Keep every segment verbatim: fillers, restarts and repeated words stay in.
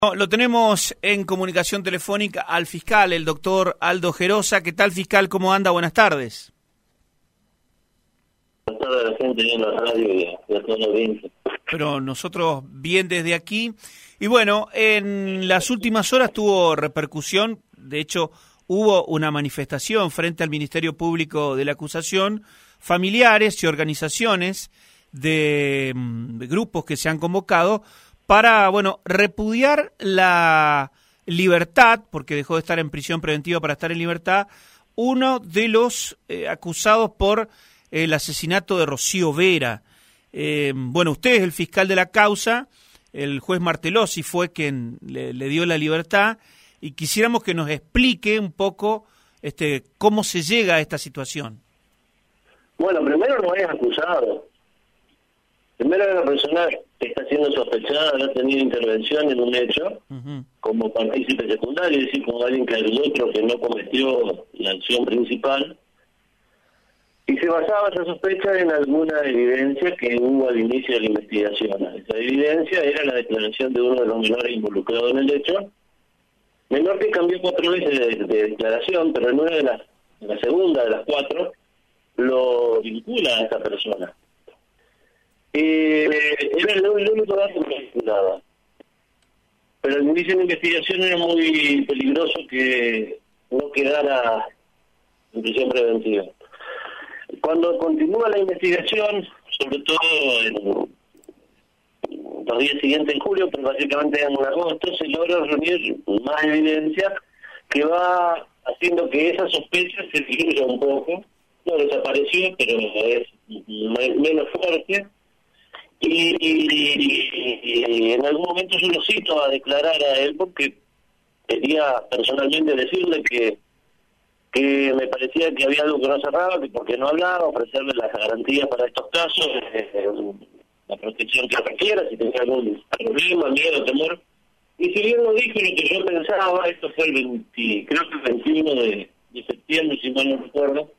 No, lo tenemos en comunicación telefónica al fiscal, el doctor Aldo Gerosa. ¿Qué tal, fiscal? ¿Cómo anda? Buenas tardes. Buenas tardes a la gente en la radio y a, y a toda la audiencia. Pero nosotros bien desde aquí. Y bueno, en las últimas horas tuvo repercusión. De hecho, hubo una manifestación frente al Ministerio Público de la Acusación, familiares y organizaciones de, de grupos que se han convocado para, bueno, repudiar la libertad, porque dejó de estar en prisión preventiva para estar en libertad, uno de los eh, acusados por el asesinato de Rocío Vera. Eh, bueno, usted es el fiscal de la causa, el juez Martelossi fue quien le, le dio la libertad, y quisiéramos que nos explique un poco este, cómo se llega a esta situación. Bueno, primero no es acusado. Primero es una persona que está siendo sospechada de haber tenido intervención en un hecho, uh-huh, como partícipe secundario, es decir, como alguien que ayudó otro que no cometió la acción principal. Y se basaba esa sospecha en alguna evidencia que hubo al inicio de la investigación. Esa evidencia era la declaración de uno de los menores involucrados en el hecho, menor que cambió cuatro veces de, de declaración, pero en una de las, en la segunda de las cuatro, lo vincula a esta persona. Eh, era el, el único dato que vinculaba. Pero el inicio de la investigación era muy peligroso que no quedara en prisión preventiva. Cuando continúa la investigación, sobre todo en los días siguientes en julio, pero básicamente en agosto, se logra reunir más evidencia que va haciendo que esa sospecha se diluya un poco. No desapareció, pero es menos fuerte. Y, y, y en algún momento yo lo cito a declarar a él porque quería personalmente decirle que que me parecía que había algo que no cerraba, que porque no hablaba, ofrecerle las garantías para estos casos, eh, la protección que requiera, si tenía algún problema, miedo, temor. Y si bien no dije lo que yo pensaba, esto fue el veinte, creo que el veintiuno de, de septiembre, si mal no recuerdo,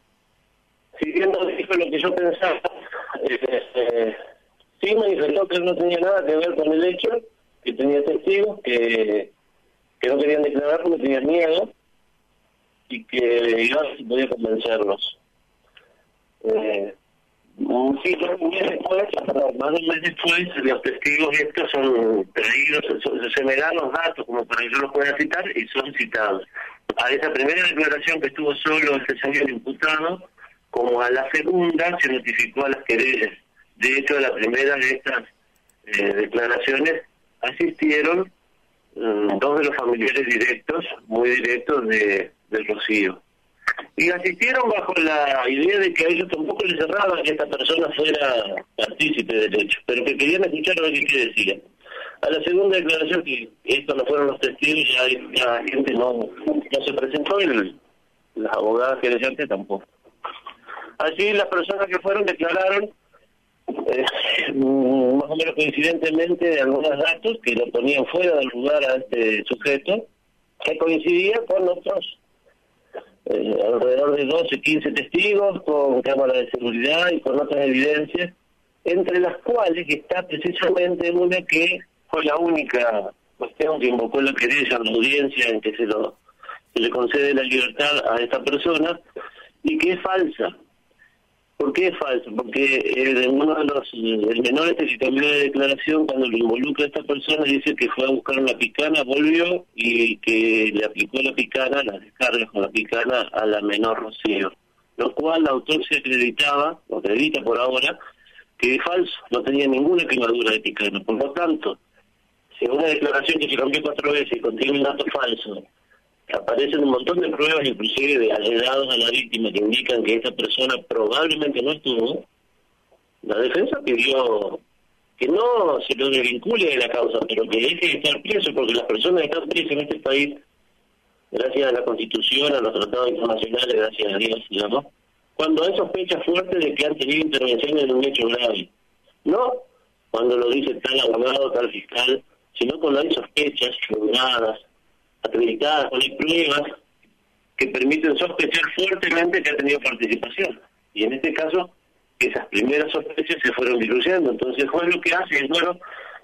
si bien no dije lo que yo pensaba, eh, eh, sí manifestó que él no tenía nada que ver con el hecho, que tenía testigos, que, que no querían declarar porque tenían miedo, y que iba a ver si podía convencerlos. Eh, sí, un mes después, más de un mes después, los testigos estos son traídos, se, se me dan los datos como para que yo los pueda citar y son citados. A esa primera declaración que estuvo solo ese señor imputado, como a la segunda se notificó a las querellas. De hecho, a la primera de estas eh, declaraciones asistieron um, dos de los familiares directos, muy directos de del Rocío. Y asistieron bajo la idea de que a ellos tampoco les cerraba que esta persona fuera partícipe del hecho, pero que querían escuchar a ver qué decía. A la segunda declaración, que estos no fueron los testigos, ya, ya la gente no, no se presentó y el, las abogadas querellantes tampoco. Así las personas que fueron declararon, eh, más o menos coincidentemente, de algunos datos que lo ponían fuera del lugar a este sujeto, que coincidía con otros Eh, alrededor de doce, quince testigos con cámaras de seguridad y con otras evidencias, entre las cuales está precisamente una que fue la única cuestión que invocó la querella en la audiencia en que se, lo, se le concede la libertad a esta persona, y que es falsa. ¿Por qué es falsa? Porque eh, uno de los el menor este que cambió de declaración, cuando lo involucra a esta persona, dice que fue a buscar una picana, volvió y que le aplicó la picana, las descargas con la picana a la menor Rocío, lo cual la autopsia acreditaba, o acredita por ahora, que es falso, no tenía ninguna quemadura de picana. Por lo tanto, si una declaración que se cambió cuatro veces y contiene un dato falso, aparecen un montón de pruebas, inclusive de allegados a la víctima, que indican que esta persona probablemente no estuvo, la defensa pidió que no se lo desvincule de la causa, pero que deje de estar preso, porque las personas que están presas en este país, gracias a la Constitución, a los tratados internacionales, gracias a Dios, digamos, cuando hay sospechas fuertes de que han tenido intervenciones en un hecho grave. No cuando lo dice tal abogado, tal fiscal, sino cuando hay sospechas fundadas, acreditadas, con pruebas que permiten sospechar fuertemente que ha tenido participación. Y en este caso, esas primeras sospechas se fueron diluyendo. Entonces el juez lo que hace es, bueno,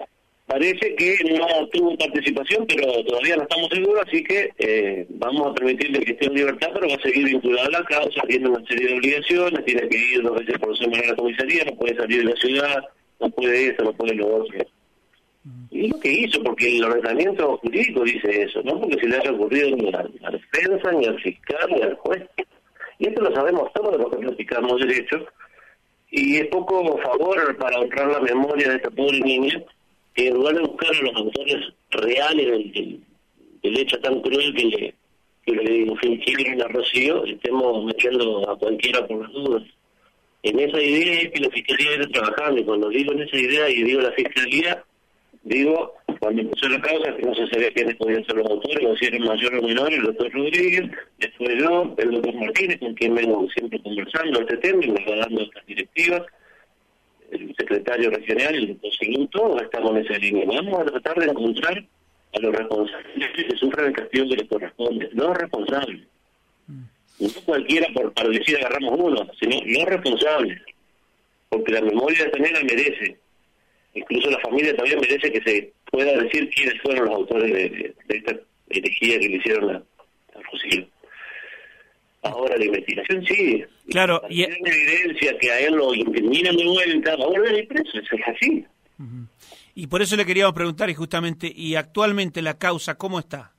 parece que no tuvo participación, pero todavía no estamos seguros, así que eh, vamos a permitirle que esté en libertad, pero va a seguir vinculado a la causa, tiene una serie de obligaciones, tiene que ir dos veces por semana a la comisaría, no puede salir de la ciudad, no puede eso, no puede lo otro. Y es lo que hizo, porque el ordenamiento jurídico dice eso, no porque se le haya ocurrido ni a la defensa, ni al fiscal, ni al juez. Y esto lo sabemos todos los que practicamos derecho, y es poco favor para honrar la memoria de esta pobre niña, que en lugar de buscar a los autores reales del, del, del hecho tan cruel que le, que le infligieron a Rocío, estemos metiendo a cualquiera por las dudas. En esa idea es que la Fiscalía viene trabajando, y cuando digo en esa idea y digo la Fiscalía, digo, cuando empezó la causa, que no se sabía quiénes podían ser los autores, o si eran mayor o menor, el doctor Rodríguez, después yo, el doctor Martínez, con quien vengo siempre conversando este tema y me va dando estas directivas, el secretario regional, el doctor Seguín, todos estamos en esa línea. Vamos a tratar de encontrar a los responsables que sufran el castigo que les corresponde, los responsables. No cualquiera por, para decir agarramos uno, sino los responsables, porque la memoria de esta nena merece. Incluso la familia también merece que se pueda decir quiénes fueron los autores de, de, de esta herejía que le hicieron a, a Rocío. Ahora la investigación sigue. Claro, y hay una evidencia que a él lo incriminan de vuelta, va a volver a ir preso, eso es así. Uh-huh. Y por eso le queríamos preguntar, y justamente, ¿y actualmente la causa cómo está?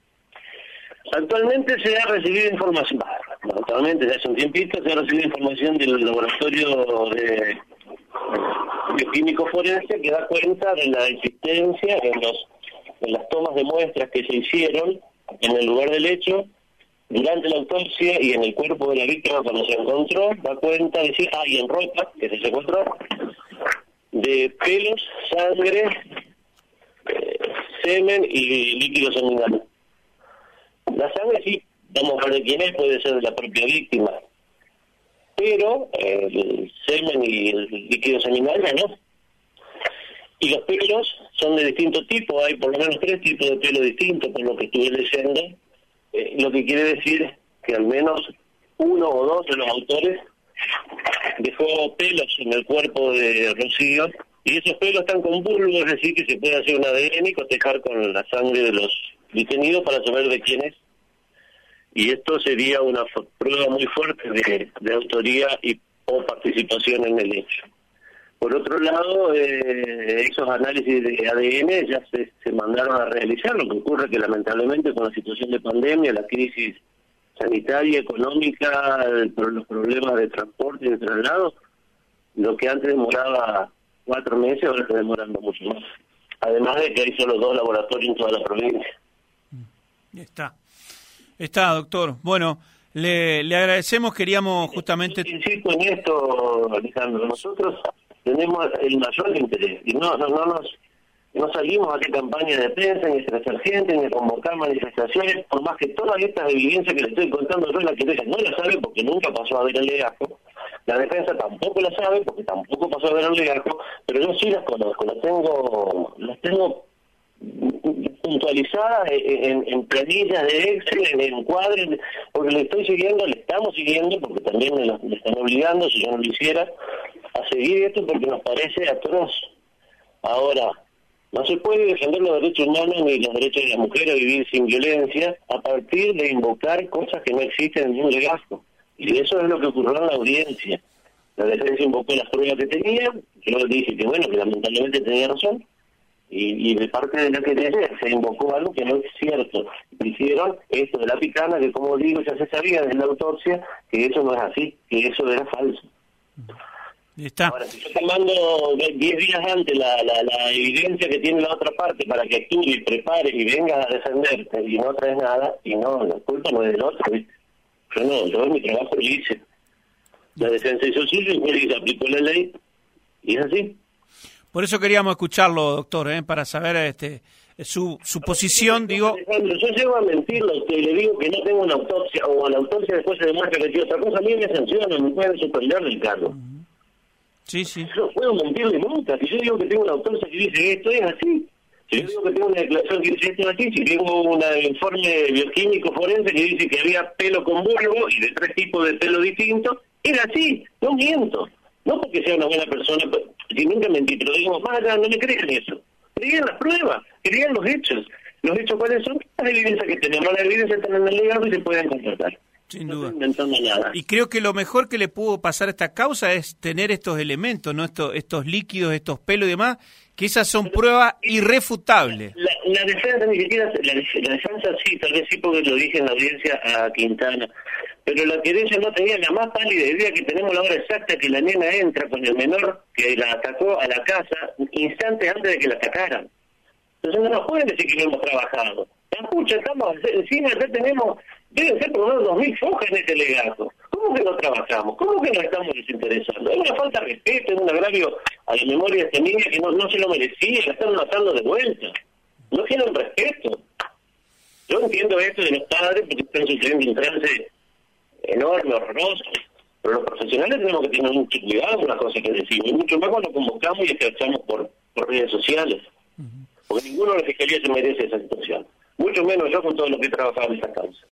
Actualmente se ha recibido información, bueno, actualmente ya hace un tiempito se ha recibido información del laboratorio de bioquímico forense que da cuenta de la existencia en los en las tomas de muestras que se hicieron en el lugar del hecho, durante la autopsia y en el cuerpo de la víctima cuando se encontró, da cuenta de decir, ah, y en ropa que se encontró, de pelos, sangre, eh, semen y líquido seminal. La sangre sí, vamos a ver de quién es, puede ser de la propia víctima, pero eh, el semen y el líquido seminal ya no. Y los pelos son de distinto tipo, hay por lo menos tres tipos de pelo distintos, por lo que estuve leyendo, eh, lo que quiere decir que al menos uno o dos de los autores dejó pelos en el cuerpo de Rocío, y esos pelos están con bulbo, es decir, que se puede hacer un A D N y cotejar con la sangre de los detenidos para saber de quién es. Y esto sería una prueba muy fuerte de, de autoría y o participación en el hecho. Por otro lado, eh, esos análisis de A D N ya se, se mandaron a realizar, lo que ocurre que lamentablemente con la situación de pandemia, la crisis sanitaria, económica, el, los problemas de transporte y de traslado, lo que antes demoraba cuatro meses ahora está demorando mucho más. Además de que hay solo dos laboratorios en toda la provincia. Está. Está, doctor. Bueno, le, le agradecemos, queríamos justamente... Insisto en esto, Alejandro, nosotros tenemos el mayor interés y no, no, no nos no salimos a hacer campaña de prensa, ni a estresar gente, ni a convocar manifestaciones, por más que todas estas evidencias que le estoy contando yo, la querella no la sabe porque nunca pasó a ver el legajo, la defensa tampoco la sabe porque tampoco pasó a ver el legajo, pero yo sí las conozco, las tengo, las tengo puntualizadas en, en planillas de Excel, en encuadres, porque le estoy siguiendo, le estamos siguiendo, porque también me, lo, me están obligando, si yo no lo hiciera, a seguir esto porque nos parece atroz. Ahora, no se puede defender los derechos humanos ni los derechos de la mujer a vivir sin violencia a partir de invocar cosas que no existen en un legajo. Y eso es lo que ocurrió en la audiencia. La defensa invocó las pruebas que tenía, yo dije que bueno, que lamentablemente tenía razón, y, y de parte de la querella se invocó algo que no es cierto. Hicieron esto de la picana, que como digo, ya se sabía desde la autopsia que eso no es así, que eso era falso. Está. Ahora, si yo te mando diez días antes la, la, la evidencia que tiene la otra parte para que actúe y prepare y vengas a defenderte y no traes nada, y no, la culpa no es del otro, ¿viste? Yo no, yo mi trabajo lo hice. La defensa hizo suyo y el juez aplicó la ley, y es así. Por eso queríamos escucharlo, doctor, ¿eh? Para saber este su su posición, digo... Alejandro, yo llego a mentirle a usted y le digo que no tengo una autopsia, o a la autopsia después se demuestra que tiene otra cosa, a mí me sancionan, me pueden suspender del cargo. Uh-huh. Sí, sí. Yo no puedo mentirle nunca. Si yo digo que tengo una autopsia que dice esto es así, si yo digo que tengo una declaración que dice esto es así, si tengo un informe bioquímico forense que dice que había pelo con bulbo y de tres tipos de pelo distintos, era así, no miento. No porque sea una buena persona, si nunca mentí, pero digo, más allá, no me crean eso. Querían las pruebas, querían los hechos. ¿Los hechos cuáles son? Las evidencias que tenemos, las evidencias están en el legado y se pueden contratar. Sin no duda. estoy inventando nada. Y creo que lo mejor que le pudo pasar a esta causa es tener estos elementos, no estos, estos líquidos, estos pelos y demás, que esas son Pero, pruebas irrefutables. La, la defensa ni siquiera, la, la defensa sí, tal vez sí porque lo dije en la audiencia a Quintana, pero la querella no tenía la más pálida idea que tenemos la hora exacta que la nena entra con el menor que la atacó a la casa instantes antes de que la atacaran. Entonces no nos pueden decir que no hemos trabajado. Escucha, estamos encima, ya tenemos, deben ser por lo menos dos mil fojas en este legato. ¿Cómo que no trabajamos? ¿Cómo que nos estamos desinteresando? Es una falta de respeto, es un agravio a la memoria de esta niña que no, no se lo merecía, la están matando de vuelta. No tienen respeto. Yo entiendo esto de los padres porque están sufriendo un trance enorme, horroroso, pero los profesionales tenemos que tener mucho cuidado con las cosas que decimos, y mucho más cuando convocamos y ejercemos por, por redes sociales. Porque ninguno de la Fiscalía se merece esa situación. Mucho menos yo con todo lo que he trabajado en esta causa.